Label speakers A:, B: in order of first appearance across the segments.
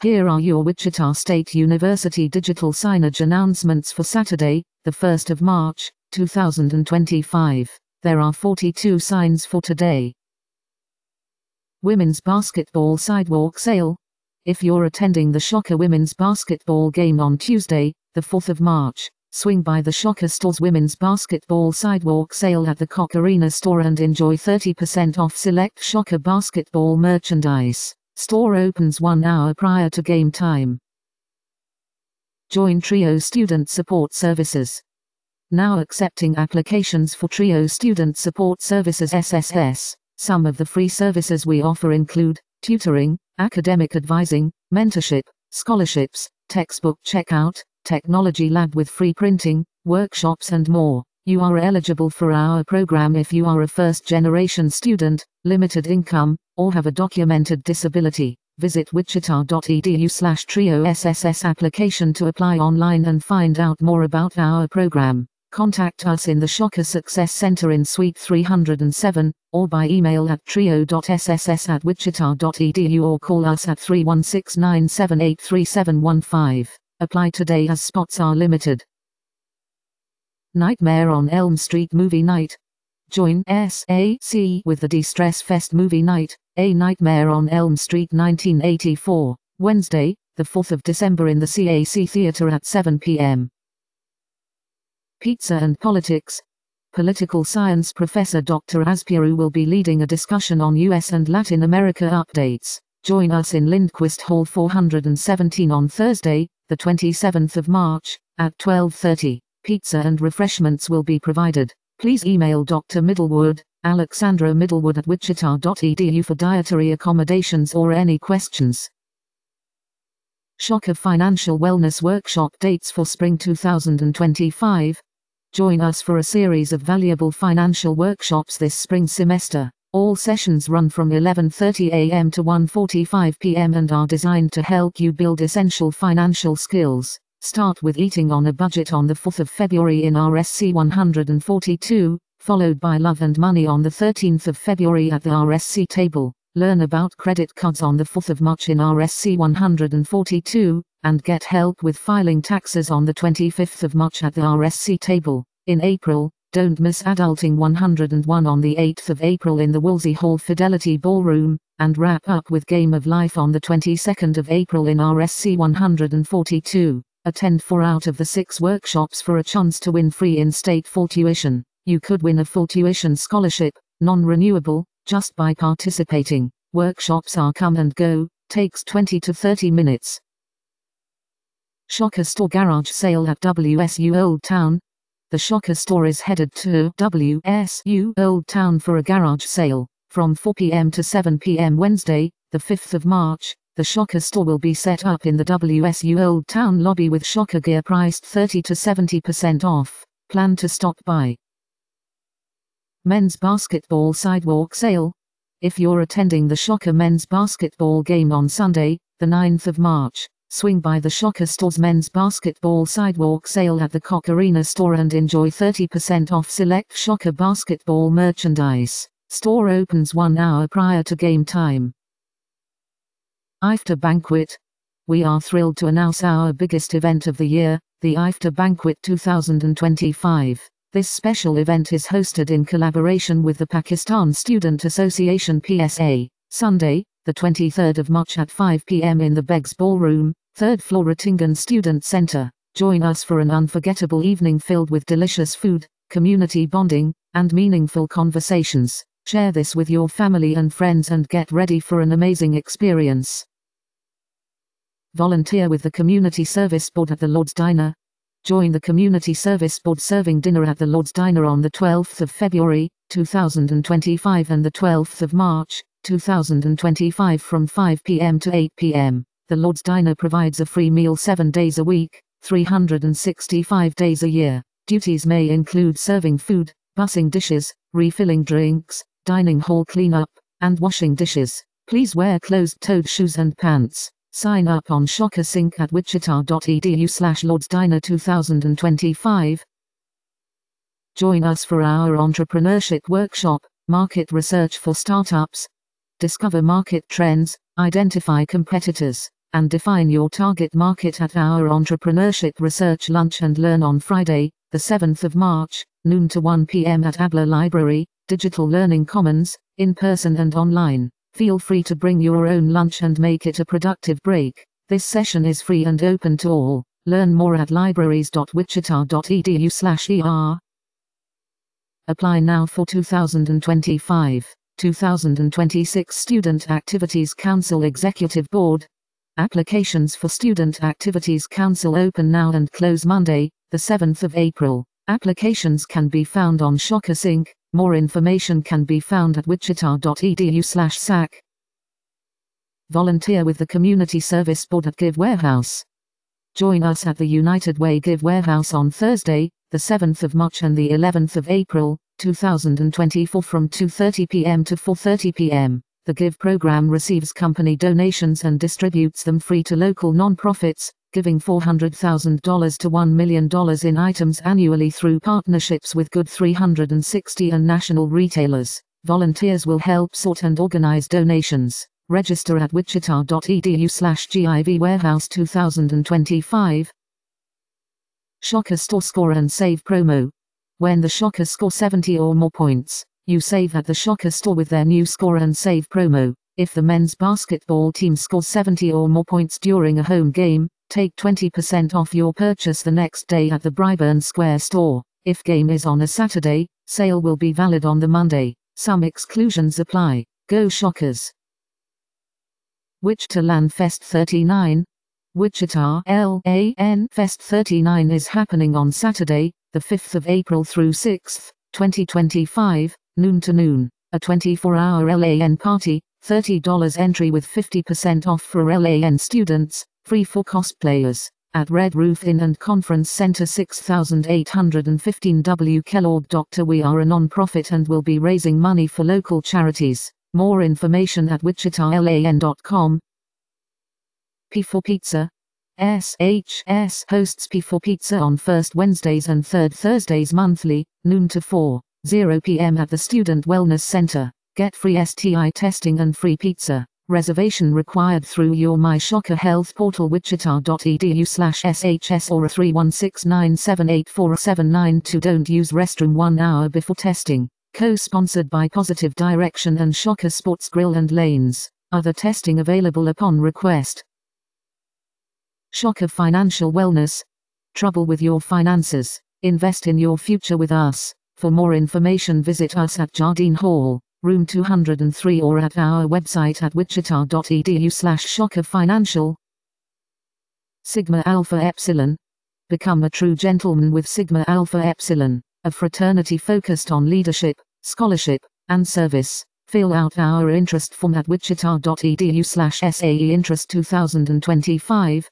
A: Here are your Wichita State University digital signage announcements for Saturday, the 1st of March, 2025. There are 42 signs for today. Women's Basketball Sidewalk Sale. If you're attending the Shocker Women's Basketball game on Tuesday, the 4th of March, swing by the Shocker Store's Women's Basketball Sidewalk Sale at the Koch Arena store and enjoy 30% off select Shocker basketball merchandise. Store opens 1 hour prior to game time. Join Trio Student Support Services. Now accepting applications for Trio Student Support Services SSS. Some of the free services we offer include tutoring, academic advising, mentorship, scholarships, textbook checkout, technology lab with free printing, workshops and more. You are eligible for our program if you are a first-generation student, limited income, or have a documented disability. Visit wichita.edu/TRIO-SSS application to apply online and find out more about our program. Contact us in the Shocker Success Center in Suite 307, or by email at trio.sss@wichita.edu or call us at 316-978-3715. Apply today as spots are limited. Nightmare on Elm Street Movie Night. Join SAC with the De-Stress Fest Movie Night, A Nightmare on Elm Street 1984, Wednesday, the 4th of December in the CAC Theater at 7 p.m. Pizza and Politics. Political science professor Dr. Azpiru will be leading a discussion on U.S. and Latin America updates. Join us in Lindquist Hall 417 on Thursday, the 27th of March, at 12:30. Pizza and refreshments will be provided. Please email Dr. Middlewood, Alexandra Middlewood at wichita.edu for dietary accommodations or any questions. Shocker Financial Wellness Workshop dates for spring 2025. Join us for a series of valuable financial workshops this spring semester. All sessions run from 11:30 a.m. to 1:45 p.m. and are designed to help you build essential financial skills. Start with Eating on a Budget on the 4th of February in RSC 142, followed by Love and Money on the 13th of February at the RSC table. Learn about credit cards on the 4th of March in RSC 142, and get help with filing taxes on the 25th of March at the RSC table. In April, don't miss Adulting 101 on the 8th of April in the Woolsey Hall Fidelity Ballroom, and wrap up with Game of Life on the 22nd of April in RSC 142. Attend 4 out of the 6 workshops for a chance to win free in-state full tuition. You could win a full tuition scholarship, non-renewable, just by participating. Workshops are come and go, takes 20 to 30 minutes. Shocker Store Garage Sale at WSU Old Town. The Shocker Store is headed to WSU Old Town for a garage sale. From 4 p.m. to 7 p.m. Wednesday, the 5th of March, the Shocker Store will be set up in the WSU Old Town lobby with Shocker gear priced 30 to 70% off. Plan to stop by. Men's Basketball Sidewalk Sale. If you're attending the Shocker Men's Basketball game on Sunday, the 9th of March, swing by the Shocker Store's Men's Basketball Sidewalk Sale at the Koch Arena store and enjoy 30% off select Shocker basketball merchandise. Store opens 1 hour prior to game time. IFTA Banquet. We are thrilled to announce our biggest event of the year, the IFTA Banquet 2025. This special event is hosted in collaboration with the Pakistan Student Association PSA. Sunday, the 23rd of March at 5 p.m. in the Beggs Ballroom, 3rd floor Ratingen Student Center. Join us for an unforgettable evening filled with delicious food, community bonding, and meaningful conversations. Share this with your family and friends and get ready for an amazing experience. Volunteer with the Community Service Board at the Lord's Diner. Join the Community Service Board serving dinner at the Lord's Diner on the 12th of February, 2025 and the 12th of March, 2025 from 5 p.m. to 8 p.m. The Lord's Diner provides a free meal 7 days a week, 365 days a year. Duties may include serving food, bussing dishes, refilling drinks, dining hall cleanup, and washing dishes. Please wear closed-toed shoes and pants. Sign up on Shocker Sync at wichita.edu/LordsDiner 2025. Join us for our entrepreneurship workshop, Market Research for Startups. Discover market trends, identify competitors, and define your target market at our Entrepreneurship Research Lunch and Learn on Friday, the 7th of March, noon to 1 p.m. at ABLA Library, Digital Learning Commons, in person and online. Feel free to bring your own lunch and make it a productive break. This session is free and open to all. Learn more at libraries.wichita.edu/er. Apply now for 2025-2026 Student Activities Council Executive Board. Applications for Student Activities Council open now and close Monday, the 7th of April. Applications can be found on Shocker Sync. More information can be found at wichita.edu/SAC. Volunteer with the Community Service Board at Give Warehouse. Join us at the United Way Give Warehouse on Thursday, the 7th of March and the 11th of April, 2024 from 2:30 p.m. to 4:30 p.m. The Give program receives company donations and distributes them free to local non-profits, giving $400,000 to $1 million in items annually through partnerships with Good 360 and national retailers. Volunteers will help sort and organize donations. Register at wichita.edu/GIV Warehouse 2025. Shocker Store Score and Save promo. When the Shocker score 70 or more points, you save at the Shocker store with their new Score and Save promo. If the men's basketball team scores 70 or more points during a home game, take 20% off your purchase the next day at the Bryburn Square store. If game is on a Saturday, sale will be valid on the Monday. Some exclusions apply. Go Shockers! Wichita LAN Fest 39. Wichita LAN Fest 39 is happening on Saturday, the 5th of April through 6th, 2025, noon to noon. A 24-hour LAN party, $30 entry with 50% off for LAN students, free for cosplayers. At Red Roof Inn and Conference Center 6815 W Kellogg Dr. We are a non-profit and will be raising money for local charities. More information at wichitalan.com. P4 Pizza. SHS hosts P4 Pizza on first Wednesdays and third Thursdays monthly, noon to 4:00 p.m. at the Student Wellness Center. Get free STI testing and free pizza. Reservation required through your My Shocker Health portal wichita.edu/SHS or a 316-978-4792. Don't use restroom 1 hour before testing. Co-sponsored by Positive Direction and Shocker Sports Grill and Lanes. Other testing available upon request. Shocker Financial Wellness. Trouble with your finances? Invest in your future with us. For more information visit us at Jardine Hall, room 203 or at our website at wichita.edu/shockerfinancial. Sigma Alpha Epsilon. Become a true gentleman with Sigma Alpha Epsilon, a fraternity focused on leadership, scholarship, and service. Fill out our interest form at wichita.edu/SAE Interest 2025.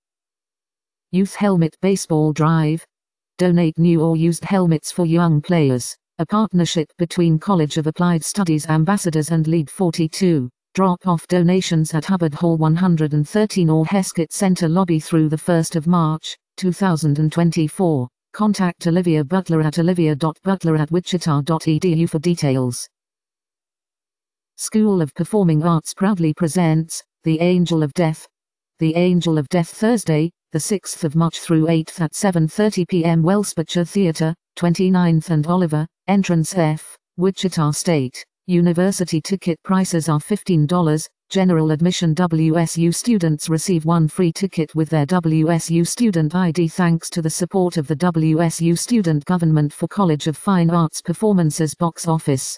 A: Youth Helmet Baseball Drive. Donate new or used helmets for young players. A partnership between College of Applied Studies Ambassadors and League 42. Drop-off donations at Hubbard Hall 113 or Heskett Center lobby through the 1st of March, 2024. Contact Olivia Butler at olivia.butler@wichita.edu for details. School of Performing Arts proudly presents The Angel of Death. The Angel of Death Thursday, the 6th of March through 8th at 7:30 p.m. Wellspacher Theatre, 29th and Oliver, Entrance F, Wichita State University. Ticket prices are $15. General admission WSU students receive 1 free ticket with their WSU student ID thanks to the support of the WSU Student Government for College of Fine Arts Performances box office,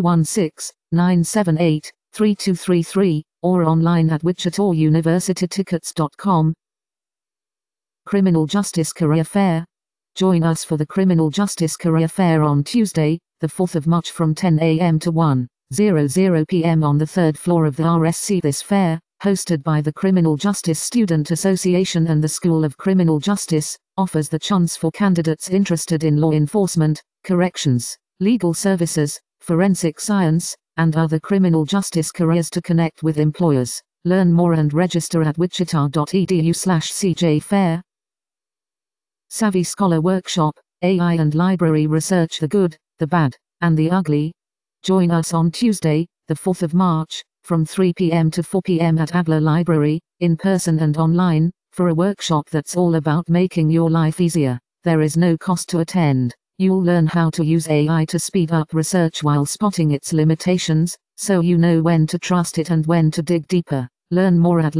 A: 316-978-3233, or online at wichitauniversitytickets.com. Criminal Justice Career Fair. Join us for the Criminal Justice Career Fair on Tuesday, the 4th of March from 10 a.m. to 1:00 p.m. on the 3rd floor of the RSC. This fair, hosted by the Criminal Justice Student Association and the School of Criminal Justice, offers the chance for candidates interested in law enforcement, corrections, legal services, forensic science, and other criminal justice careers to connect with employers. Learn more and register at wichita.edu/CJFair. Savvy Scholar Workshop, AI and Library Research. The Good, the Bad, and the Ugly. Join us on Tuesday, the 4th of March, from 3 p.m. to 4 p.m. at Adler Library, in person and online, for a workshop that's all about making your life easier. There is no cost to attend. You'll learn how to use AI to speed up research while spotting its limitations, so you know when to trust it and when to dig deeper. Learn more at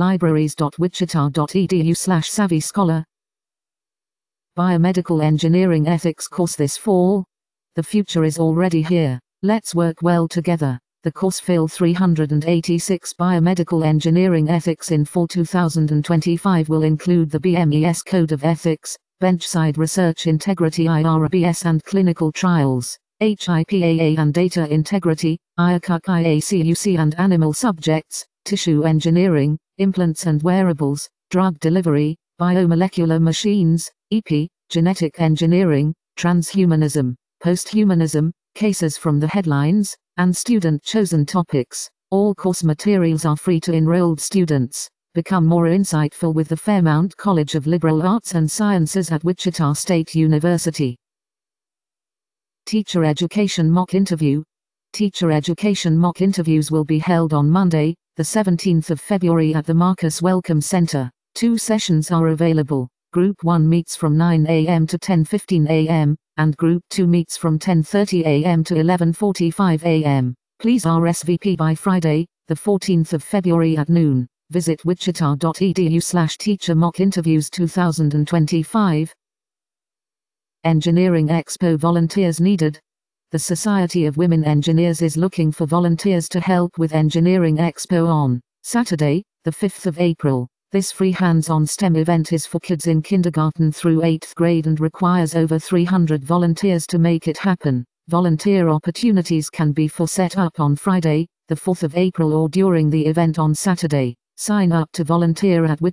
A: libraries.wichita.edu/SavvyScholar. Biomedical Engineering Ethics course this fall. The future is already here. Let's work well together. The course Phil 386 Biomedical Engineering Ethics in Fall 2025 will include the BMES Code of Ethics, Benchside Research Integrity IRBS and Clinical Trials, HIPAA and Data Integrity, IACUC IACUC and Animal Subjects, Tissue Engineering, Implants and Wearables, Drug Delivery, Biomolecular Machines, EP, Genetic Engineering, Transhumanism, Posthumanism, Cases from the Headlines, and student-chosen topics. All course materials are free to enrolled students. Become more insightful with the Fairmount College of Liberal Arts and Sciences at Wichita State University. Teacher Education Mock Interview. Teacher Education Mock Interviews will be held on Monday, the 17th of February at the Marcus Welcome Center. 2 sessions are available. Group 1 meets from 9 a.m. to 10:15 a.m., and Group 2 meets from 10:30 a.m. to 11:45 a.m. Please RSVP by Friday, the 14th of February at noon. Visit wichita.edu/teacher-mock-interviews 2025. Engineering Expo volunteers needed. The Society of Women Engineers is looking for volunteers to help with Engineering Expo on Saturday, the 5th of April. This free hands-on STEM event is for kids in kindergarten through 8th grade and requires over 300 volunteers to make it happen. Volunteer opportunities can be for set up on Friday, the 4th of April or during the event on Saturday. Sign up to volunteer at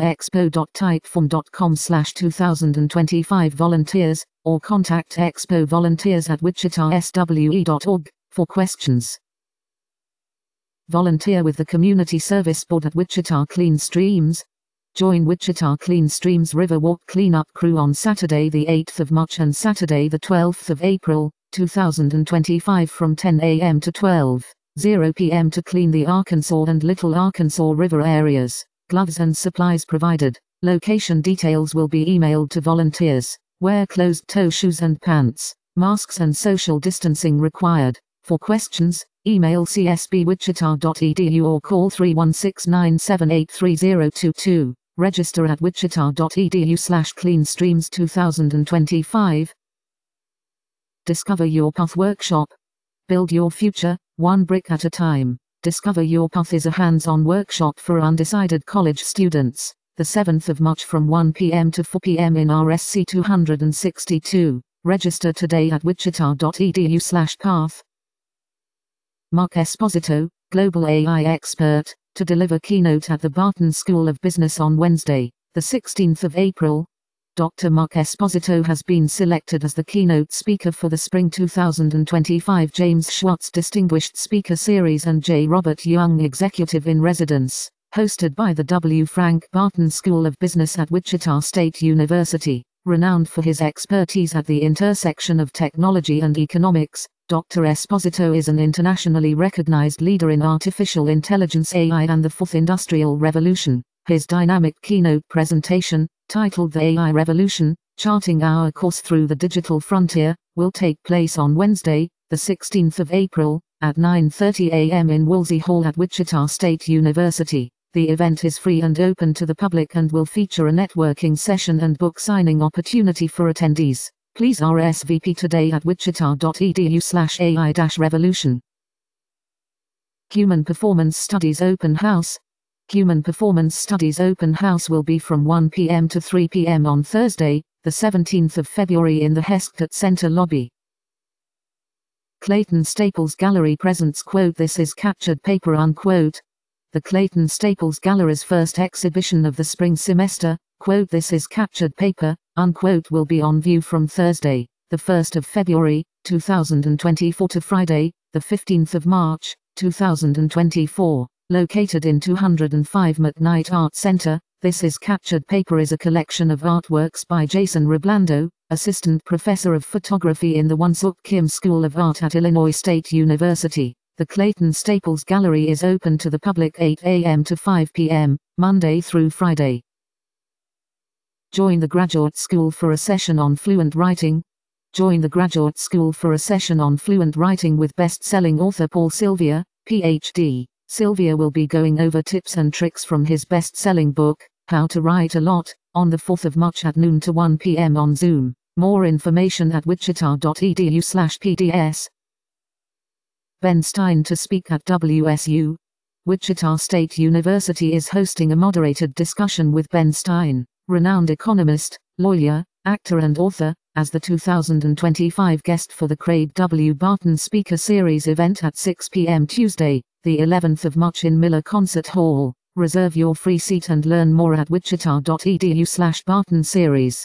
A: wichitaexpo.typeform.com/2025 volunteers, or contact Expo volunteers at wichitaswe.org for questions. Volunteer with the Community Service Board at Wichita Clean Streams. Join Wichita Clean Streams Riverwalk Cleanup Crew on Saturday the 8th of March and Saturday the 12th of April, 2025 from 10 a.m. to 12:00 p.m. to clean the Arkansas and Little Arkansas River areas. Gloves and supplies provided. Location details will be emailed to volunteers. Wear closed-toe shoes and pants. Masks and social distancing required. For questions, email csbwichita.edu or call 316-978-3022. Register at wichita.edu/cleanstreams 2025. Discover Your Path Workshop. Build your future, one brick at a time. Discover Your Path is a hands-on workshop for undecided college students. The 7th of March from 1 p.m. to 4 p.m. in RSC 262. Register today at wichita.edu/path. Mark Esposito, Global AI Expert, to deliver keynote at the Barton School of Business on Wednesday, the 16th of April. Dr. Mark Esposito has been selected as the keynote speaker for the Spring 2025 James Schwartz Distinguished Speaker Series and J. Robert Young Executive in Residence, hosted by the W. Frank Barton School of Business at Wichita State University. Renowned for his expertise at the intersection of technology and economics, Dr. Esposito is an internationally recognized leader in artificial intelligence (AI) and the Fourth Industrial Revolution. His dynamic keynote presentation, titled The AI Revolution, Charting Our Course Through the Digital Frontier, will take place on Wednesday, the 16th of April, at 9:30 a.m. in Woolsey Hall at Wichita State University. The event is free and open to the public and will feature a networking session and book signing opportunity for attendees. Please RSVP today at wichita.edu/AI-revolution. Human Performance Studies Open House. Human Performance Studies Open House will be from 1 p.m. to 3 p.m. on Thursday, the 17th of February in the Heskett Center lobby. Clayton Staples Gallery presents "This is Captured Paper." The Clayton Staples Gallery's first exhibition of the spring semester, "This is Captured Paper," will be on view from Thursday, the 1st of February, 2024 to Friday, the 15th of March, 2024. Located in 205 McKnight Art Center, This is Captured Paper is a collection of artworks by Jason Reblando, assistant professor of photography in the Won Suk Kim School of Art at Illinois State University. The The Clayton Staples Gallery is open to the public 8 a.m. to 5 p.m., Monday through Friday. Join the Graduate School for a session on fluent writing. Join the Graduate School for a session on fluent writing with best-selling author Paul Sylvia, Ph.D. Sylvia will be going over tips and tricks from his best-selling book, How to Write a Lot, on the 4th of March at noon to 1 p.m. on Zoom. More information at wichita.edu/PDS. Ben Stein to speak at WSU. Wichita State University is hosting a moderated discussion with Ben Stein, renowned economist, lawyer, actor and author, as the 2025 guest for the Craig W. Barton Speaker Series event at 6 p.m. Tuesday, the 11th of March in Miller Concert Hall. Reserve your free seat and learn more at wichita.edu/Barton Series.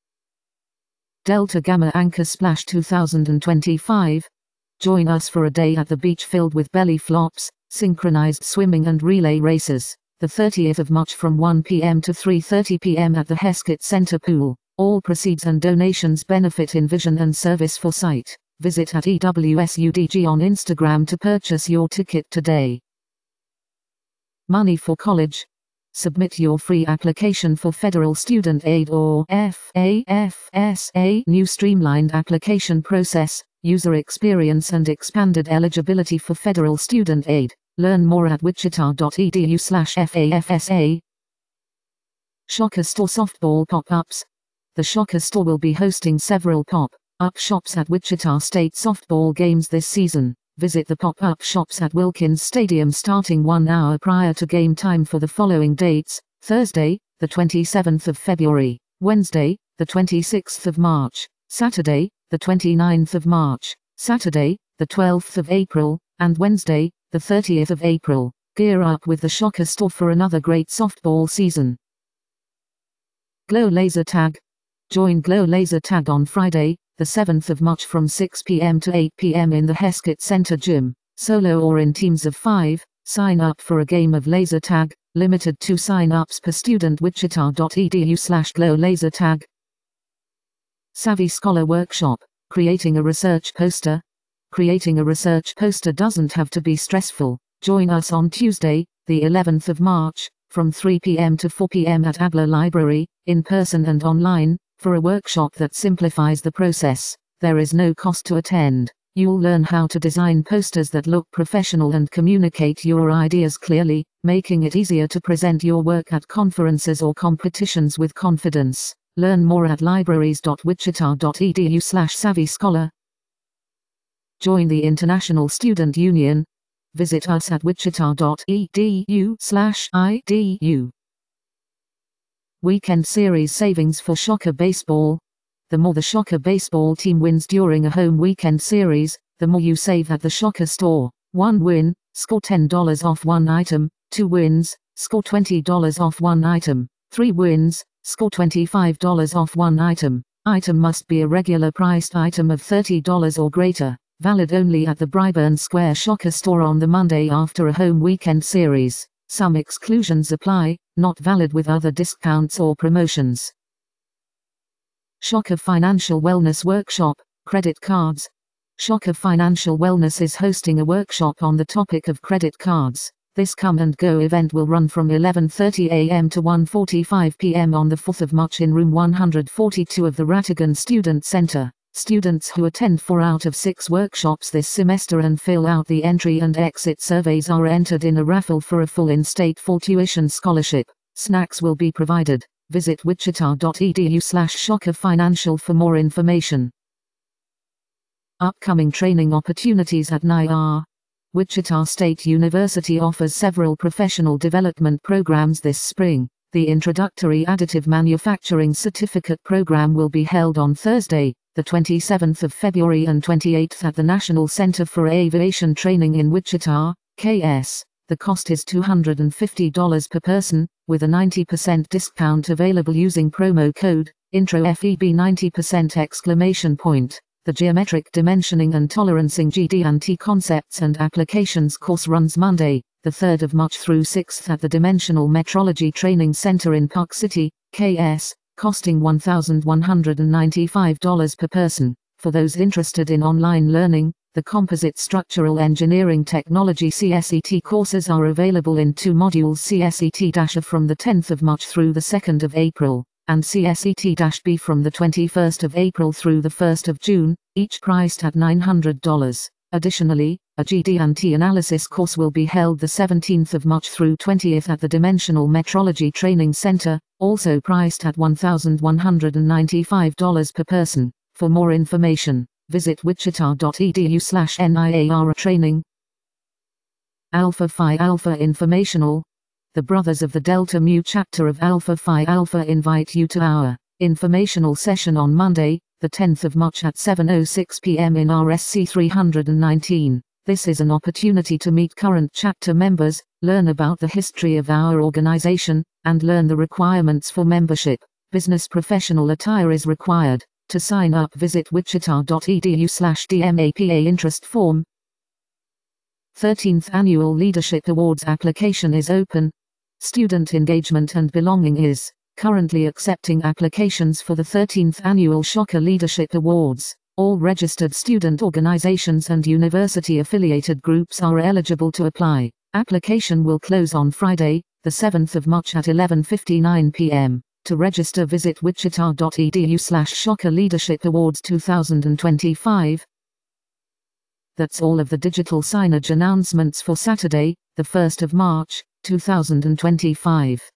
A: Delta Gamma Anchor Splash 2025. Join us for a day at the beach filled with belly flops, synchronized swimming and relay races, the 30th of March from 1 p.m. to 3:30 p.m. at the Heskett Center Pool. All proceeds and donations benefit Envision and Service for Sight. Visit at EWSUDG on Instagram to purchase your ticket today. Money for college. Submit your free application for Federal Student Aid or FAFSA. New streamlined application process, user experience and expanded eligibility for Federal Student Aid. Learn more at wichita.edu/FAFSA. Shocker Store Softball Pop-Ups. The Shocker Store will be hosting several pop-up shops at Wichita State softball games this season. Visit the pop-up shops at Wilkins Stadium starting 1 hour prior to game time for the following dates: Thursday, the 27th of February, Wednesday, the 26th of March, Saturday, the 29th of March, Saturday, the 12th of April, and Wednesday, the 30th of April. Gear up with the Shocker Store for another great softball season. Glow Laser Tag. Join Glow Laser Tag on Friday, the 7th of March from 6 p.m. to 8 p.m. in the Heskett Center Gym, solo or in teams of 5. Sign up for a game of laser tag, limited 2 sign-ups per student. wichita.edu/glow laser tag. Savvy Scholar Workshop. Creating a research poster. Creating a research poster doesn't have to be stressful. Join us on Tuesday, the 11th of March, from 3 p.m. to 4 p.m. at Adler Library, in person and online, for a workshop that simplifies the process. There is no cost to attend. You'll learn how to design posters that look professional and communicate your ideas clearly, making it easier to present your work at conferences or competitions with confidence. Learn more at libraries.wichita.edu/savvyscholar. Join the International Student Union. Visit us at wichita.edu/IDU. Weekend Series savings for Shocker Baseball. The more the Shocker Baseball team wins during a home weekend series, the more you save at the Shocker Store. 1 win, score $10 off 1 item. 2 wins, score $20 off 1 item. 3 wins, score $25 off 1 item. Item must be a regular priced item of $30 or greater. Valid only at the Bryburn Square Shocker Store on the Monday after a home weekend series. Some exclusions apply, not valid with other discounts or promotions. Shocker Financial Wellness Workshop, Credit Cards. Shocker Financial Wellness is hosting a workshop on the topic of credit cards. This come and go event will run from 11:30 a.m. to 1:45 p.m. on the 4th of March in room 142 of the Rattigan Student Center. Students who attend 4 out of 6 workshops this semester and fill out the entry and exit surveys are entered in a raffle for a full in-state full tuition scholarship. Snacks will be provided. Visit wichita.edu/Shocker Financial for more information. Upcoming training opportunities at NIR. Wichita State University offers several professional development programs this spring. The Introductory Additive Manufacturing Certificate program will be held on Thursday, the 27th of February and 28th at the National Center for Aviation Training in Wichita, KS. The cost is $250 per person, with a 90% discount available using promo code INTROFEB 90%! The Geometric Dimensioning and Tolerancing GD&T Concepts and Applications course runs Monday, the 3rd of March through 6th at the Dimensional Metrology Training Center in Park City, KS, costing $1,195 per person. For those interested in online learning, The Composite Structural Engineering Technology CSET courses are available in 2 modules: CSET-A from the 10th of March through the 2nd of April, and CSET-B from the 21st of April through the 1st of June, each priced at $900. Additionally, a GD&T analysis course will be held the 17th of March through 20th at the Dimensional Metrology Training Center, also priced at $1,195 per person. For more information, visit wichita.edu/NIARA training. Alpha Phi Alpha Informational. The Brothers of the Delta Mu chapter of Alpha Phi Alpha invite you to our informational session on Monday, the 10th of March at 7:06 p.m. in RSC 319. This is an opportunity to meet current chapter members, learn about the history of our organization, and learn the requirements for membership. Business professional attire is required. To sign up, visit wichita.edu/DMAPA interest form. 13th Annual Leadership Awards application is open. Student Engagement and Belonging is currently accepting applications for the 13th Annual Shocker Leadership Awards. All registered student organizations and university-affiliated groups are eligible to apply. Application will close on Friday, the 7th of March at 11:59 p.m. To register, visit wichita.edu/Shocker Leadership Awards 2025. That's all of the digital signage announcements for Saturday, the 1st of March, 2025.